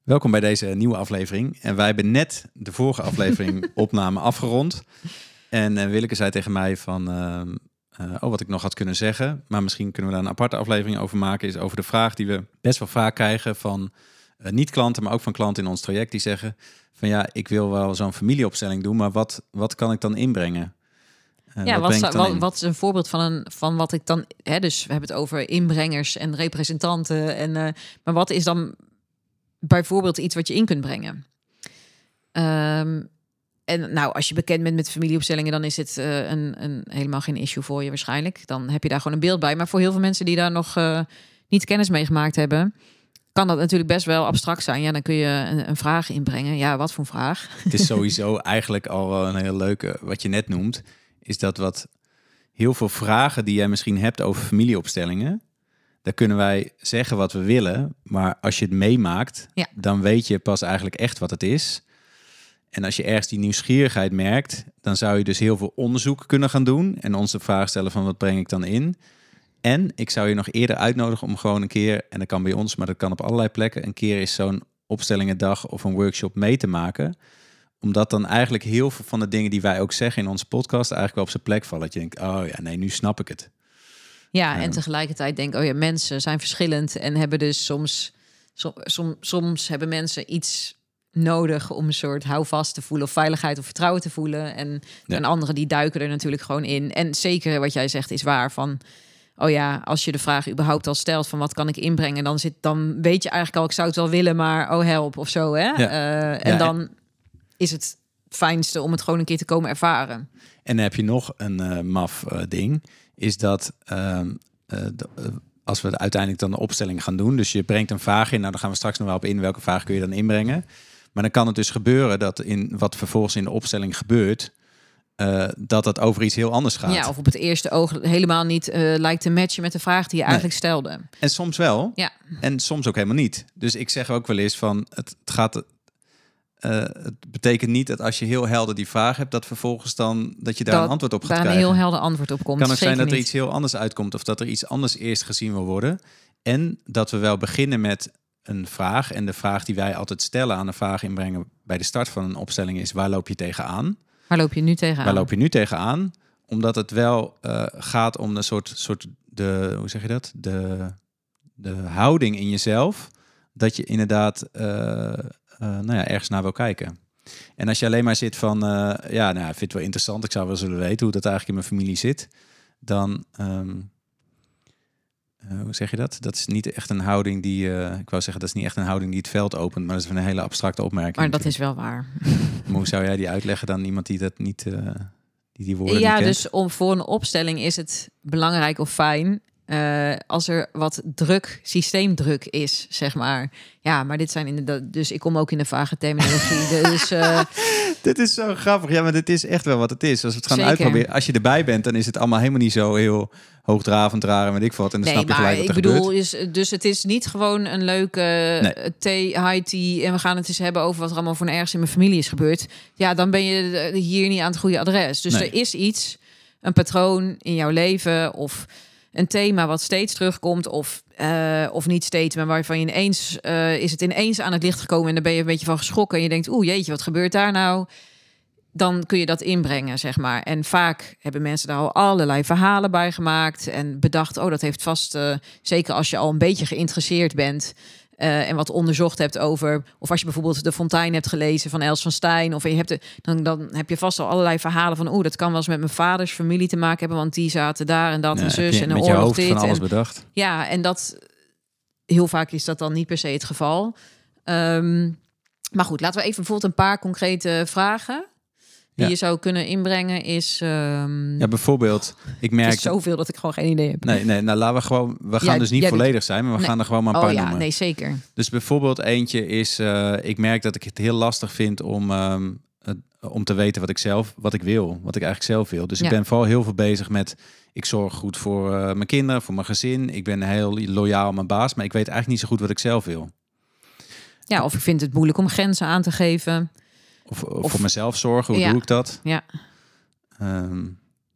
Welkom bij deze nieuwe aflevering. En wij hebben net de vorige aflevering opname afgerond. En Willeke zei tegen mij van, wat ik nog had kunnen zeggen, maar misschien kunnen we daar een aparte aflevering over maken, is over de vraag die we best wel vaak krijgen van niet-klanten, maar ook van klanten in ons traject die zeggen van ja, ik wil wel zo'n familieopstelling doen, maar wat kan ik dan inbrengen? Wat is een voorbeeld van wat ik dan... Dus we hebben het over inbrengers en representanten. Maar wat is dan bijvoorbeeld iets wat je in kunt brengen? En nou, als je bekend bent met familieopstellingen, dan is het helemaal geen issue voor je waarschijnlijk. Dan heb je daar gewoon een beeld bij. Maar voor heel veel mensen die daar nog niet kennis mee gemaakt hebben, kan dat natuurlijk best wel abstract zijn. Ja, dan kun je een vraag inbrengen. Ja, wat voor een vraag? Het is sowieso eigenlijk al wel een heel leuke, wat je net noemt, is dat wat heel veel vragen die jij misschien hebt over familieopstellingen, daar kunnen wij zeggen wat we willen, maar als je het meemaakt, dan weet je pas eigenlijk echt wat het is. En als je ergens die nieuwsgierigheid merkt, dan zou je dus heel veel onderzoek kunnen gaan doen en ons de vraag stellen van wat breng ik dan in? En ik zou je nog eerder uitnodigen om gewoon een keer, en dat kan bij ons, maar dat kan op allerlei plekken, een keer eens zo'n opstellingendag of een workshop mee te maken. Omdat dan eigenlijk heel veel van de dingen die wij ook zeggen in onze podcast eigenlijk wel op zijn plek vallen. Dat je denkt, oh ja, nee, nu snap ik het. Ja, en tegelijkertijd denk ik, mensen zijn verschillend en hebben dus soms hebben mensen iets nodig om een soort houvast te voelen of veiligheid of vertrouwen te voelen. En anderen die duiken er natuurlijk gewoon in. En zeker wat jij zegt is waar van, als je de vraag überhaupt al stelt van wat kan ik inbrengen, dan weet je eigenlijk al, ik zou het wel willen, maar help of zo. Hè? Ja. Dan is het fijnste om het gewoon een keer te komen ervaren. En dan heb je nog een maf ding, is dat als we uiteindelijk dan de opstelling gaan doen, dus je brengt een vraag in, nou dan gaan we straks nog wel op in, welke vraag kun je dan inbrengen. Maar dan kan het dus gebeuren dat in wat vervolgens in de opstelling gebeurt, dat over iets heel anders gaat. Ja, of op het eerste oog helemaal niet lijkt te matchen met de vraag die je eigenlijk stelde. En soms wel, en soms ook helemaal niet. Dus ik zeg ook wel eens van, het betekent niet dat als je heel helder die vraag hebt, dat vervolgens dan dat je daar een antwoord op gaat krijgen. Daar een heel helder antwoord op komt. Kan ook zijn dat er iets heel anders uitkomt of dat er iets anders eerst gezien wil worden. En dat we wel beginnen met een vraag. En de vraag die wij altijd stellen aan een vraag inbrengen bij de start van een opstelling is: waar loop je tegenaan? Waar loop je nu tegenaan? Waar loop je nu tegenaan? Omdat het wel gaat om een soort hoe zeg je dat? De houding in jezelf. Dat je inderdaad ergens naar wil kijken. En als je alleen maar zit van, ik vind het wel interessant, ik zou wel zullen weten hoe dat eigenlijk in mijn familie zit, dan, hoe zeg je dat? Dat is niet echt een houding dat is niet echt een houding die het veld opent, maar dat is een hele abstracte opmerking. Maar dat is wel waar. Maar hoe zou jij die uitleggen dan iemand die dat niet, die woorden niet kent? Dus voor een opstelling is het belangrijk of fijn als er wat systeemdruk is, zeg maar. Ja, maar dit zijn inderdaad... Dus ik kom ook in de vage terminologie. Dus, dit is zo grappig. Ja, maar dit is echt wel wat het is. Als we het gaan uitproberen. Als je erbij bent, dan is het allemaal helemaal niet zo heel hoogdravend, raar en weet ik wat. En dan snap je gelijk wat er gebeurt. Dus het is niet gewoon een leuke high tea en we gaan het eens hebben over wat er allemaal voor ergens in mijn familie is gebeurd. Ja, dan ben je hier niet aan het goede adres. Dus er is iets, een patroon in jouw leven of een thema wat steeds terugkomt of niet steeds, maar waarvan je is het ineens aan het licht gekomen en dan ben je een beetje van geschrokken en je denkt, jeetje, wat gebeurt daar nou? Dan kun je dat inbrengen, zeg maar. En vaak hebben mensen daar al allerlei verhalen bij gemaakt en bedacht, dat heeft vast, zeker als je al een beetje geïnteresseerd bent en wat onderzocht hebt over, of als je bijvoorbeeld De Fontein hebt gelezen van Els van Stein, of je hebt dan heb je vast al allerlei verhalen van, dat kan wel eens met mijn vaders familie te maken hebben, want die zaten daar en dat en zus en een oorlog dit. Van alles bedacht. Ja, en dat heel vaak is dat dan niet per se het geval. Maar goed, laten we even bijvoorbeeld een paar concrete vragen die je zou kunnen inbrengen is... bijvoorbeeld, ik merk... Het is zoveel dat ik gewoon geen idee heb. Nee, laten we gaan dus niet volledig zijn, maar we gaan er gewoon maar een paar noemen. Nee, zeker. Dus bijvoorbeeld eentje is, ik merk dat ik het heel lastig vind om te weten wat ik wil, wat ik eigenlijk zelf wil. Dus ik ben vooral heel veel bezig met, ik zorg goed voor mijn kinderen, voor mijn gezin. Ik ben heel loyaal aan mijn baas, maar ik weet eigenlijk niet zo goed wat ik zelf wil. Ja, of ik vind het moeilijk om grenzen aan te geven. Of voor mezelf zorgen, hoe doe ik dat? Ja.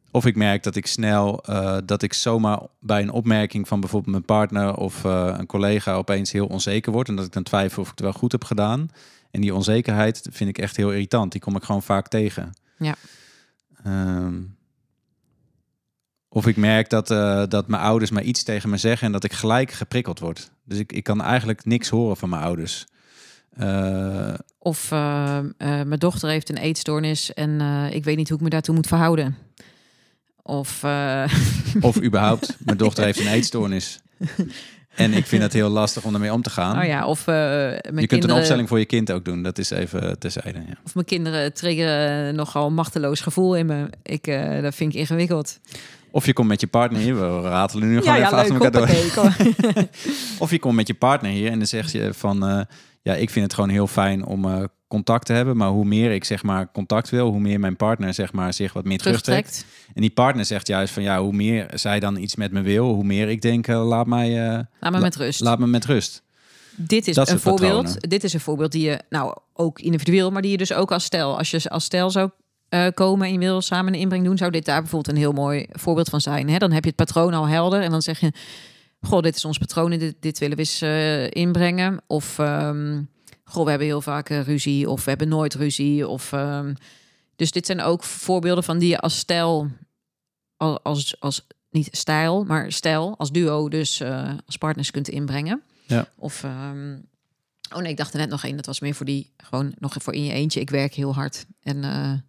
Of ik merk dat ik snel, dat ik zomaar bij een opmerking van bijvoorbeeld mijn partner of een collega opeens heel onzeker word. En dat ik dan twijfel of ik het wel goed heb gedaan. En die onzekerheid vind ik echt heel irritant. Die kom ik gewoon vaak tegen. Ja. Of ik merk dat mijn ouders maar iets tegen me zeggen en dat ik gelijk geprikkeld word. Dus ik kan eigenlijk niks horen van mijn ouders. Of mijn dochter heeft een eetstoornis en ik weet niet hoe ik me daartoe moet verhouden. Of überhaupt, mijn dochter heeft een eetstoornis. En ik vind het heel lastig om ermee om te gaan. Oh ja, of je kunt een opstelling voor je kind ook doen. Dat is even terzijde. Ja. Of mijn kinderen triggeren nogal een machteloos gevoel in me. Dat vind ik ingewikkeld. Of je komt met je partner hier. We ratelen nu gewoon even achter elkaar door. Of je komt met je partner hier en dan zeg je van... ik vind het gewoon heel fijn om contact te hebben. Maar hoe meer ik zeg maar contact wil, hoe meer mijn partner zeg maar zich wat meer terugtrekt. En die partner zegt juist van hoe meer zij dan iets met me wil, hoe meer ik denk laat me met rust. Laat me met rust. Dit is een voorbeeld. Dit is een voorbeeld die je ook individueel, maar die je dus ook als stel, als je als stel zou komen en je wil samen een inbreng doen, zou dit daar bijvoorbeeld een heel mooi voorbeeld van zijn. Hè? Dan heb je het patroon al helder en dan zeg je, goh, dit is ons patroon en dit willen we eens inbrengen. Of we hebben heel vaak ruzie of we hebben nooit ruzie. Dus dit zijn ook voorbeelden van die je als stijl, als niet stijl, maar stijl, als duo dus als partners kunt inbrengen. Ja. Of, ik dacht er net nog één, dat was meer voor gewoon nog voor in je eentje. Ik werk heel hard en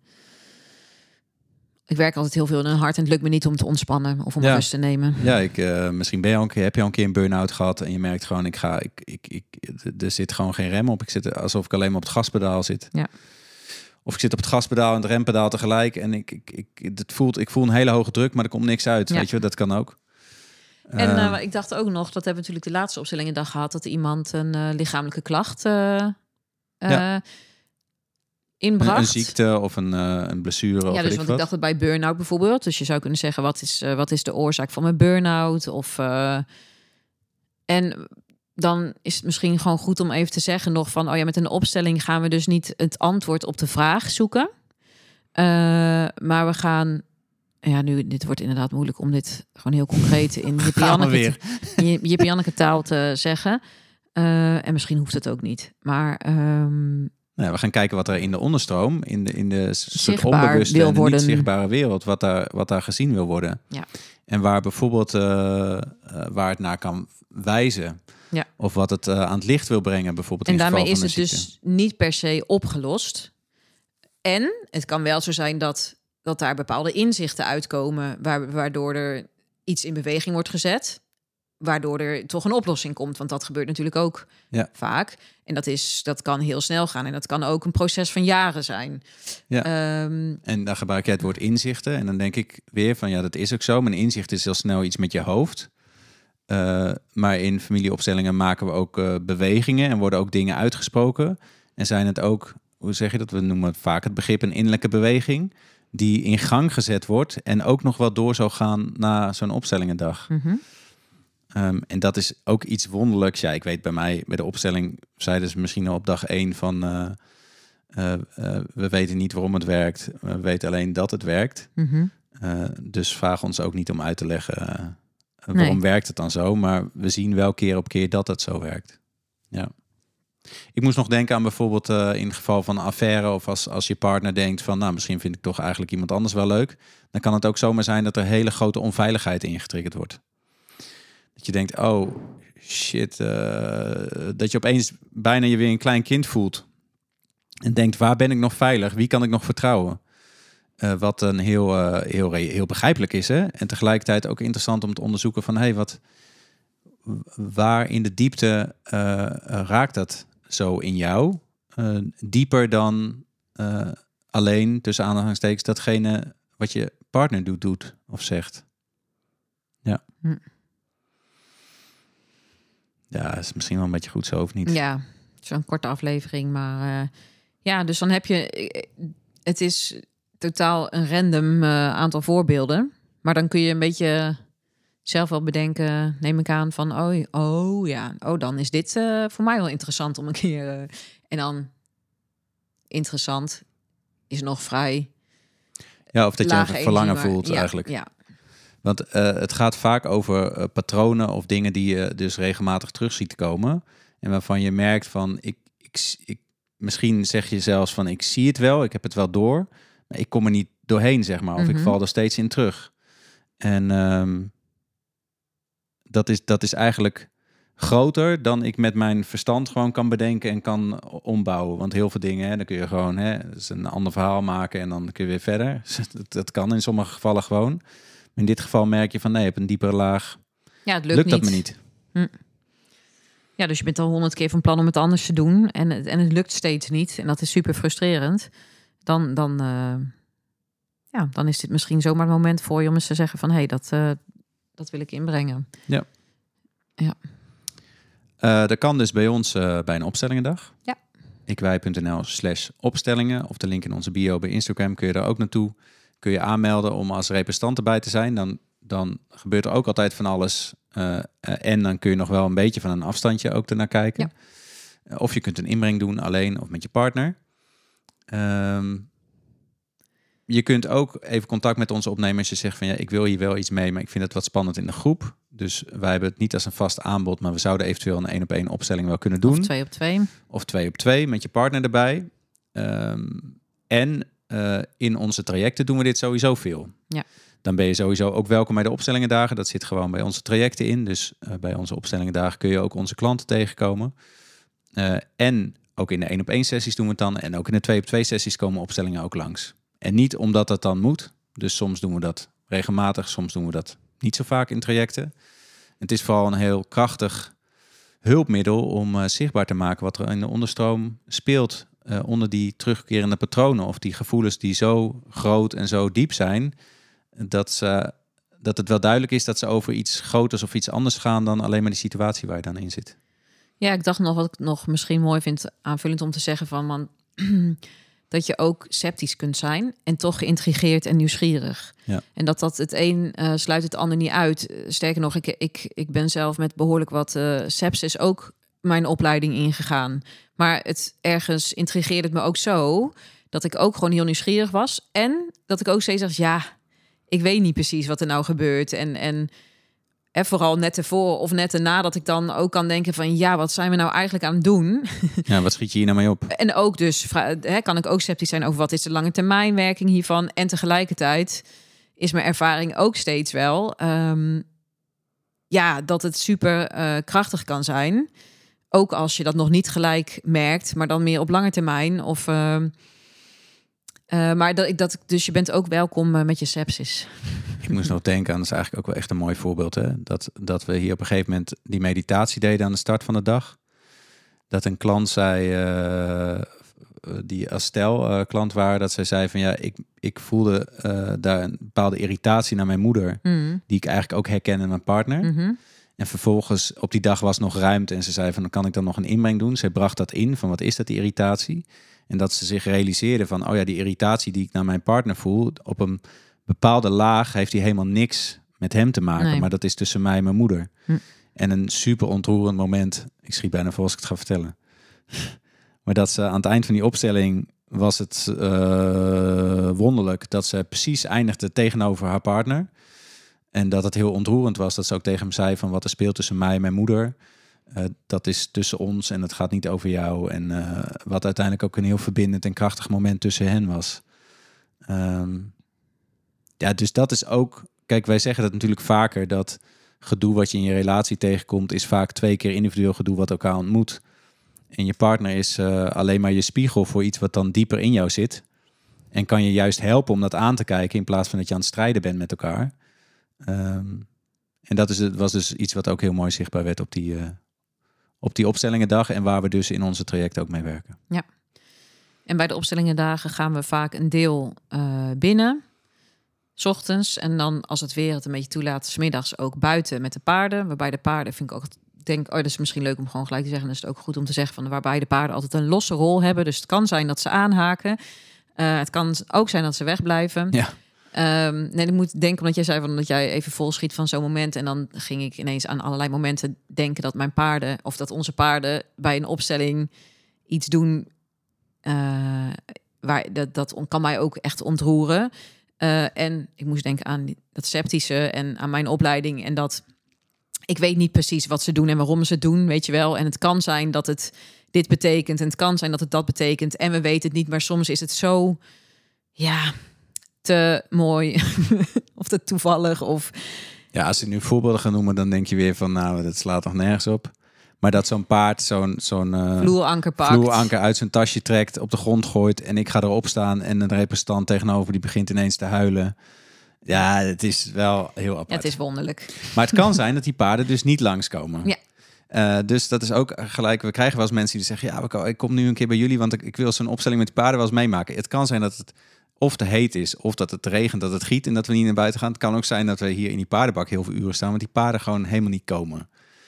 ik werk altijd heel veel in een hart en het lukt me niet om te ontspannen of om rust te nemen. Ja, misschien heb je al een keer een burn-out gehad en je merkt gewoon, er zit gewoon geen rem op. Ik zit alsof ik alleen maar op het gaspedaal zit. Ja. Of ik zit op het gaspedaal en het rempedaal tegelijk en ik voel een hele hoge druk, maar er komt niks uit. Ja. Weet je, dat kan ook. En ik dacht ook nog, dat hebben we natuurlijk de laatste opstellingendag gehad, dat iemand een lichamelijke klacht inbracht. Een ziekte of een blessure. Ja, dus want ik dacht het bij burn-out bijvoorbeeld. Dus je zou kunnen zeggen, wat is de oorzaak van mijn burn-out? En dan is het misschien gewoon goed om even te zeggen nog van, met een opstelling gaan we dus niet het antwoord op de vraag zoeken. Maar we gaan, dit wordt inderdaad moeilijk om dit gewoon heel concreet in Jip Janneke taal te zeggen. En misschien hoeft het ook niet. Maar we gaan kijken wat er in de onderstroom, in de soort zichtbaar onbewuste en niet zichtbare wereld, wat daar gezien wil worden. Ja. En waar bijvoorbeeld waar het naar kan wijzen. Ja. Of wat het aan het licht wil brengen, bijvoorbeeld. En daarmee is het dus niet per se opgelost. En het kan wel zo zijn dat daar bepaalde inzichten uitkomen, waardoor er iets in beweging wordt gezet, waardoor er toch een oplossing komt. Want dat gebeurt natuurlijk ook vaak. En dat kan heel snel gaan. En dat kan ook een proces van jaren zijn. Ja. En dan gebruik jij het woord inzichten. En dan denk ik weer van, dat is ook zo. Maar een inzicht is heel snel iets met je hoofd. Maar in familieopstellingen maken we ook bewegingen en worden ook dingen uitgesproken. En zijn het ook, hoe zeg je dat? We noemen het vaak het begrip een innerlijke beweging, die in gang gezet wordt en ook nog wel door zou gaan na zo'n opstellingendag. Mm-hmm. En dat is ook iets wonderlijks. Ja, ik weet bij de opstelling zeiden ze misschien al op dag 1 van we weten niet waarom het werkt. We weten alleen dat het werkt. Mm-hmm. Dus vraag ons ook niet om uit te leggen waarom werkt het dan zo. Maar we zien wel keer op keer dat het zo werkt. Ja. Ik moest nog denken aan bijvoorbeeld in het geval van een affaire, of als je partner denkt van, misschien vind ik toch eigenlijk iemand anders wel leuk. Dan kan het ook zomaar zijn dat er hele grote onveiligheid ingetriggerd wordt. Dat je denkt, oh shit, dat je opeens bijna je weer een klein kind voelt. En denkt, waar ben ik nog veilig? Wie kan ik nog vertrouwen? Wat een heel begrijpelijk is. Hè? En tegelijkertijd ook interessant om te onderzoeken van, waar in de diepte raakt dat zo in jou? Dieper dan alleen, tussen aanhalingstekens, datgene wat je partner doet of zegt. Ja. Ja, is misschien wel een beetje goed zo, of niet? Ja, zo'n korte aflevering. Maar dus dan heb je... Het is totaal een random aantal voorbeelden. Maar dan kun je een beetje zelf wel bedenken, neem ik aan, van dan is dit voor mij wel interessant om een keer... en dan interessant is nog vrij... Ja, of dat je lage een verlangen energie, voelt eigenlijk. Ja. Want het gaat vaak over patronen of dingen die je dus regelmatig terug ziet komen. En waarvan je merkt van, misschien zeg je zelfs van, ik zie het wel, ik heb het wel door. Maar ik kom er niet doorheen, zeg maar. Of ik val er steeds in terug. En dat is eigenlijk groter dan ik met mijn verstand gewoon kan bedenken en kan ombouwen. Want heel veel dingen, dan kun je gewoon dus een ander verhaal maken en dan kun je weer verder. Dat kan in sommige gevallen gewoon. Maar in dit geval merk je van, nee, op een diepere laag het lukt dat me niet. Ja, dus je bent al 100 keer van plan om het anders te doen en het lukt steeds niet. En dat is super frustrerend. Dan is dit misschien zomaar het moment voor je om eens te zeggen van, dat wil ik inbrengen. Ja. Dat kan dus bij ons bij een opstellingendag. Ja. ikwij.nl/opstellingen of de link in onze bio bij Instagram kun je daar ook naartoe. Kun je aanmelden om als representant erbij te zijn. Dan gebeurt er ook altijd van alles. En dan kun je nog wel een beetje van een afstandje ook ernaar kijken. Ja. Of je kunt een inbreng doen alleen of met je partner. Je kunt ook even contact met ons opnemen als je zegt van, ja, ik wil hier wel iets mee, maar ik vind het wat spannend in de groep. Dus wij hebben het niet als een vast aanbod, maar we zouden eventueel een 1-op-1 opstelling wel kunnen doen. Of 2-op-2 met je partner erbij. In onze trajecten doen we dit sowieso veel. Ja. Dan ben je sowieso ook welkom bij de opstellingendagen. Dat zit gewoon bij onze trajecten in. Dus bij onze opstellingendagen kun je ook onze klanten tegenkomen. En ook in de 1-op-1 sessies doen we het dan. En ook in de 2-op-2 sessies komen opstellingen ook langs. En niet omdat dat dan moet. Dus soms doen we dat regelmatig. Soms doen we dat niet zo vaak in trajecten. Het is vooral een heel krachtig hulpmiddel om zichtbaar te maken wat er in de onderstroom speelt. Onder die terugkerende patronen of die gevoelens die zo groot en zo diep zijn, dat het wel duidelijk is dat ze over iets groters of iets anders gaan dan alleen maar die situatie waar je dan in zit. Ja, ik dacht nog wat ik nog misschien mooi vind aanvullend om te zeggen van dat je ook sceptisch kunt zijn en toch geïntrigeerd en nieuwsgierig. Ja. En dat het een sluit het ander niet uit. Sterker nog, ik ben zelf met behoorlijk wat sepsis ook mijn opleiding ingegaan. Maar het ergens intrigeerde het me ook zo dat ik ook gewoon heel nieuwsgierig was. En dat ik ook steeds dacht, ja, ik weet niet precies wat er nou gebeurt. En vooral net ervoor of net erna dat ik dan ook kan denken van, ja, wat zijn we nou eigenlijk aan het doen? Ja, wat schiet je hier nou mee op? En ook dus kan ik ook sceptisch zijn over wat is de lange termijnwerking hiervan. En tegelijkertijd is mijn ervaring ook steeds wel dat het super krachtig kan zijn. Ook als je dat nog niet gelijk merkt, maar dan meer op lange termijn. Of, dus je bent ook welkom met je sepsis. Ik moest nog denken aan, dat is eigenlijk ook wel echt een mooi voorbeeld. Hè? Dat we hier op een gegeven moment die meditatie deden aan de start van de dag. Dat een klant zei, die als stel klant waren, dat zij zei van, ja, ik voelde daar een bepaalde irritatie naar mijn moeder. Die ik eigenlijk ook herken in mijn partner. Mm-hmm. En vervolgens op die dag was nog ruimte en ze zei van, kan ik dan nog een inbreng doen? Zij bracht dat in van, wat is dat, die irritatie? En dat ze zich realiseerde van, oh ja, die irritatie die ik naar mijn partner voel, op een bepaalde laag heeft die helemaal niks met hem te maken. Nee. Maar dat is tussen mij en mijn moeder. En een super ontroerend moment, ik schiet bijna voor als ik het ga vertellen. Maar dat ze aan het eind van die opstelling was het wonderlijk dat ze precies eindigde tegenover haar partner. En dat het heel ontroerend was dat ze ook tegen hem zei van, wat er speelt tussen mij en mijn moeder, dat is tussen ons en het gaat niet over jou. En wat uiteindelijk ook een heel verbindend en krachtig moment tussen hen was. Dus dat is ook, kijk, wij zeggen dat natuurlijk vaker, dat gedoe wat je in je relatie tegenkomt is vaak 2 keer individueel gedoe wat elkaar ontmoet. En je partner is alleen maar je spiegel voor iets wat dan dieper in jou zit. En kan je juist helpen om dat aan te kijken in plaats van dat je aan het strijden bent met elkaar. En dat was dus iets wat ook heel mooi zichtbaar werd op die opstellingendag en waar we dus in onze traject ook mee werken. Ja. En bij de opstellingendagen gaan we vaak een deel binnen, 's ochtends. En dan, als het weer het een beetje toelaat, 's middags ook buiten met de paarden. Waarbij de paarden vind ik ook, dat is misschien leuk om gewoon gelijk te zeggen. Dan is het ook goed om te zeggen van, waarbij de paarden altijd een losse rol hebben. Dus het kan zijn dat ze aanhaken. Het kan ook zijn dat ze wegblijven. Ja. Ik moet denken, omdat jij zei van dat jij even vol schiet van zo'n moment. En dan ging ik ineens aan allerlei momenten denken dat mijn paarden, of dat onze paarden bij een opstelling iets doen. Dat kan mij ook echt ontroeren. En ik moest denken aan dat septische en aan mijn opleiding. En dat ik weet niet precies wat ze doen en waarom ze het doen, weet je wel. En het kan zijn dat het dit betekent en het kan zijn dat het dat betekent. En we weten het niet, maar soms is het zo, te mooi of te toevallig. Of... Ja, als ik nu voorbeelden ga noemen, dan denk je weer van, nou, dat slaat nog nergens op. Maar dat zo'n paard zo'n vloeranker pakt, vloeranker uit zijn tasje trekt, op de grond gooit en ik ga erop staan en een representant tegenover die begint ineens te huilen. Ja, het is wel heel apart. Ja, het is wonderlijk. Maar het kan zijn dat die paarden dus niet langskomen. Ja. Dus dat is ook gelijk. We krijgen wel eens mensen die zeggen, ja, ik kom nu een keer bij jullie, want ik wil zo'n opstelling met die paarden wel eens meemaken. Het kan zijn dat het of te heet is, of dat het regent, dat het giet en dat we niet naar buiten gaan. Het kan ook zijn dat we hier in die paardenbak heel veel uren staan, want die paarden gewoon helemaal niet komen.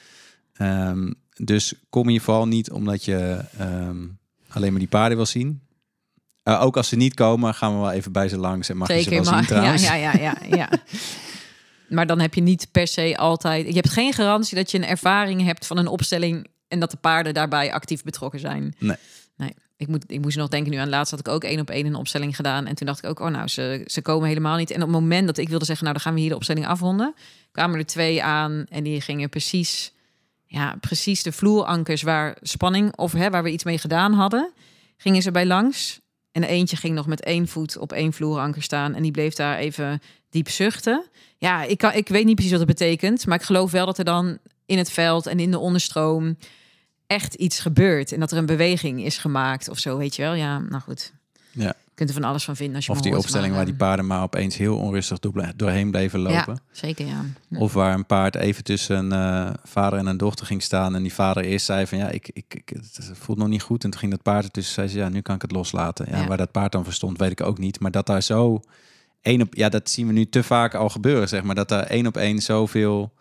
Dus kom je vooral niet omdat je alleen maar die paarden wil zien. Ook als ze niet komen, gaan we wel even bij ze langs en mag je ze wel zien trouwens. Ja. Maar dan heb je niet per se altijd... Je hebt geen garantie dat je een ervaring hebt van een opstelling en dat de paarden daarbij actief betrokken zijn. Nee. Ik moest nog denken, nu aan laatst had ik ook 1-op-1 een opstelling gedaan. En toen dacht ik ook, ze komen helemaal niet. En op het moment dat ik wilde zeggen, dan gaan we hier de opstelling afronden, kwamen er 2 aan en die gingen precies de vloerankers waar spanning of waar we iets mee gedaan hadden, gingen ze bij langs. En eentje ging nog met 1 voet op 1 vloeranker staan en die bleef daar even diep zuchten. Ja, ik weet niet precies wat het betekent, maar ik geloof wel dat er dan in het veld en in de onderstroom echt iets gebeurt en dat er een beweging is gemaakt of zo, weet je wel. Ja, nou goed. Ja. Je kunt er van alles van vinden als je of die opstelling waar die paarden maar opeens heel onrustig doorheen bleven lopen. Ja, zeker, ja. Of waar een paard even tussen een vader en een dochter ging staan en die vader eerst zei van het voelt nog niet goed. En toen ging dat paard ertussen, zei ze, nu kan ik het loslaten. Ja. Waar dat paard dan verstond, weet ik ook niet. Maar dat daar zo dat zien we nu te vaak al gebeuren, zeg maar. Dat daar 1-op-1 zoveel,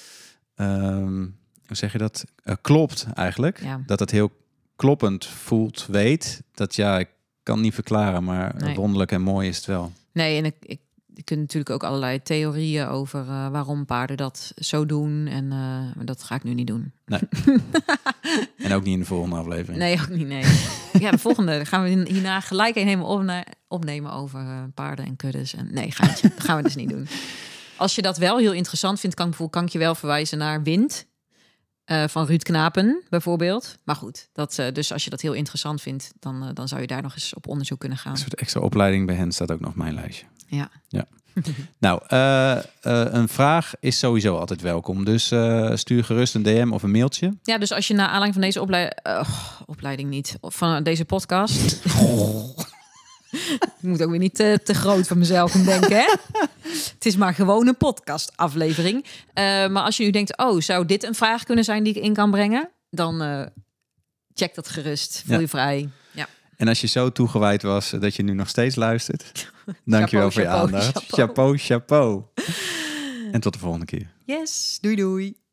hoe zeg je dat, klopt eigenlijk. Ja. Dat het heel kloppend voelt, weet. Dat ik kan niet verklaren, maar wonderlijk en mooi is het wel. Nee, en je kunt natuurlijk ook allerlei theorieën over waarom paarden dat zo doen. En dat ga ik nu niet doen. Nee. En ook niet in de volgende aflevering. Nee, ook niet, nee. Ja, de volgende gaan we hierna gelijk helemaal opnemen over paarden en kuddes. En nee, gaan we dus niet doen. Als je dat wel heel interessant vindt, kan ik je wel verwijzen naar Wind. Van Ruud Knapen bijvoorbeeld. Maar goed, dus als je dat heel interessant vindt, dan zou je daar nog eens op onderzoek kunnen gaan. Een soort extra opleiding bij hen staat ook nog op mijn lijstje. Ja. Nou, een vraag is sowieso altijd welkom. Dus stuur gerust een DM of een mailtje. Ja, dus als je naar aanleiding van deze opleiding niet, van deze podcast... Ik moet ook weer niet te groot van mezelf gaan denken, hè? Het is maar gewoon een podcast-aflevering. Maar als je nu denkt, zou dit een vraag kunnen zijn die ik in kan brengen? Dan check dat gerust. Voel je vrij. Ja. En als je zo toegewijd was dat je nu nog steeds luistert, dankjewel voor je aandacht. Chapeau. En tot de volgende keer. Yes, doei.